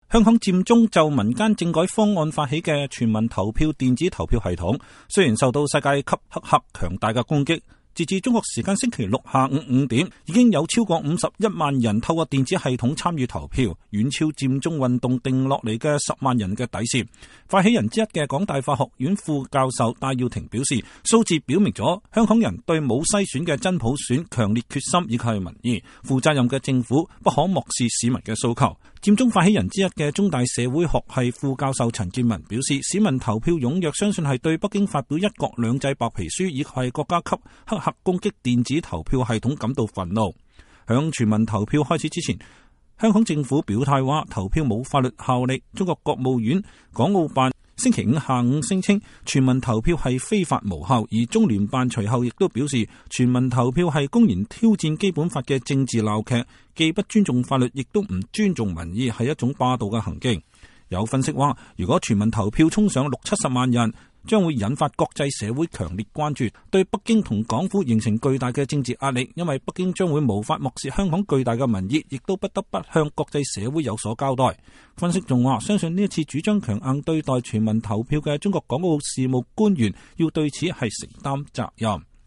香港佔中就民間政改方案發起嘅全民投票電子投票系統，雖然受到世界級黑客強大嘅攻擊，截至中國時間星期六下午5點，已經有超過51萬人透過電子系統參與投票，遠超佔中運動定落嚟嘅10萬人嘅底線。發起人之一嘅港大法學院副教授戴耀廷表示，數字表明咗香港人對冇篩選嘅真普選強烈決心以及係民意。負責任嘅政府不可漠視市民嘅訴求。佔中發起人之一嘅中大社會學系副教授陳建文表示，市民投票踴躍，相信係對北京發表一國兩制白皮書以及係國家級黑客攻擊電子投票系統感到憤怒。響全民投票開始之前，香港政府表態話投票冇法律效力。中國國務院港澳辦星期五下午聲稱全民投票係非法無效，而中聯辦隨後亦都表示全民投票係公然挑戰基本法嘅政治鬧劇，既不尊重法律，亦都唔尊重民意，係一種霸道嘅行徑。有分析話，如果全民投票衝上60-70萬人，將會引發國際社會強烈關注，對北京同港府形成巨大嘅政治壓力，因為北京將會無法漠視香港巨大嘅民意，亦都不得不向國際社會有所交代。分析仲話，相信呢一次主張強硬對待全民投票嘅中國港澳事務官員要對此係承擔責任。